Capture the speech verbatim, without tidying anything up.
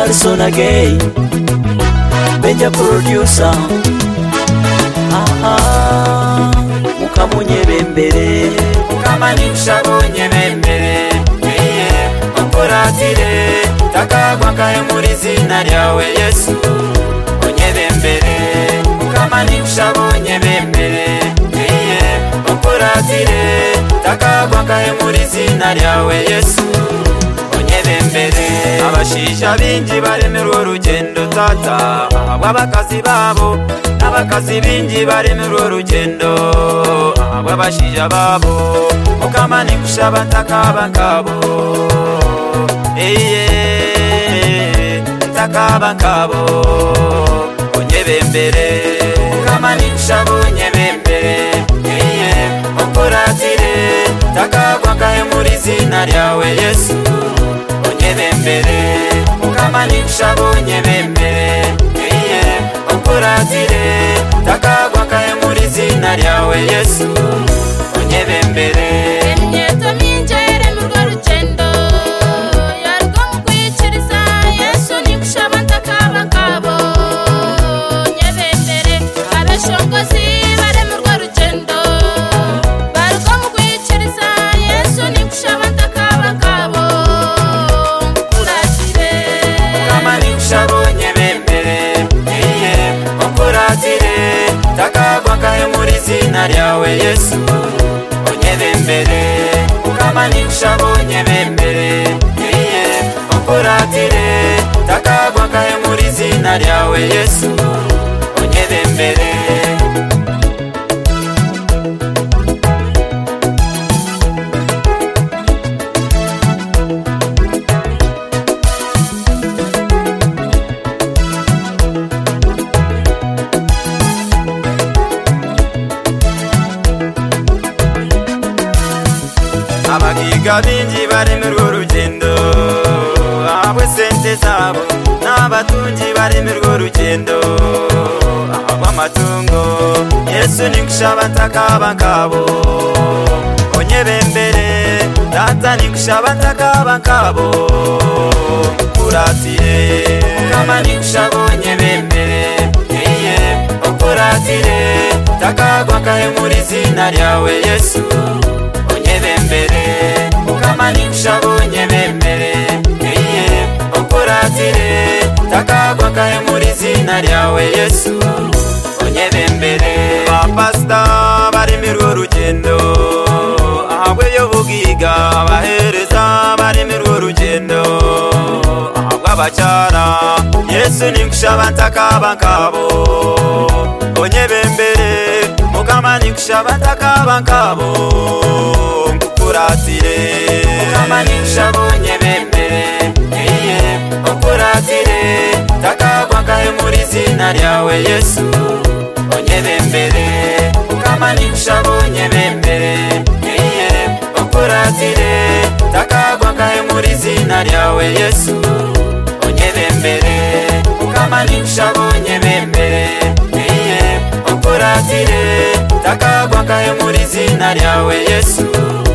Nelson Agay, Benja producer. Aha, mukamunye bembere, mukamani ushabonye bembere. Iye, mukuratire, takagwa kaye muri zina ryawe Yesu. Onye bembere, mukamani ushabonye bembere. Iye, mukuratire, takagwa kaye muri zina ryawe Yesu. Abashija bingi baremerwa urugendo tata, abakazi babo n'abakazi bingi baremerwa urugendo, abashija babo mukamani kushaba ntakaba nkabo. Eye ntakaba nkabo onye bembere, mukamani kushaba onye bembere. Eye mukuratire, takagwa kaye muri zina ryawe Yesu. Bembere, mukamani ushabonye bembere. Iye, mukuratire, takagwa kaye muri zina ryawe Yesu. Onye bembere. Emyeto minje ere murwo rugendo, yarwo mukwikiriza Yesu ni kushaba ntakaba nkabo. Onye bembere, abeshongozi bare murwo rugendo, barwo mukwikiriza Yesu ni kushaba ntakaba nkabo. Ushabonye bembere. Iye, mukuratire, takagwa kaye muri zina ryawe Yesu. Onye bembere, mukamani ushabonye bembere. Iye, mukuratire, takagwa kaye muri zina ryawe Yesu. Onye bembere. Abagiga bingi baremerwa urugendo, abwe sente zabo n'abatungi baremerwa urugendo, ab'amatungo Yesu ni kushaba ntakaba nkabo. Onye bembere, data ni kushaba ntakaba nkabo. Mukuratire, mukamani kushaba onye bembere. Iye, mukuratire, takagwa kaye muri zina ryawe Yesu. Bembere, mukamani ushabonye bembere. Iye, mukuratire, takagwa kaye muri zina ryawe Yesu. Onye bembere. Abapasita baremerwa urugendo, ahabweyo bugiga abahereza baremerwa urugendo, ahabw'abacyara Yesu ni kushaba ntakaba nkabo. Onye bembere, mukamani kushaba ntakaba nkabo. Mukuratire, mukamani ushabonye bembere. Iye, mukuratire, takagwa kaye muri zina ryawe Yesu. Onye bembere, mukamani ushabonye bembere. Iye, mukuratire, takagwa kaye muri zina ryawe Yesu. Onye bembere, mukamani ushabonye bembere. Iye, mukuratire, takagwa kaye muri zina ryawe Yesu.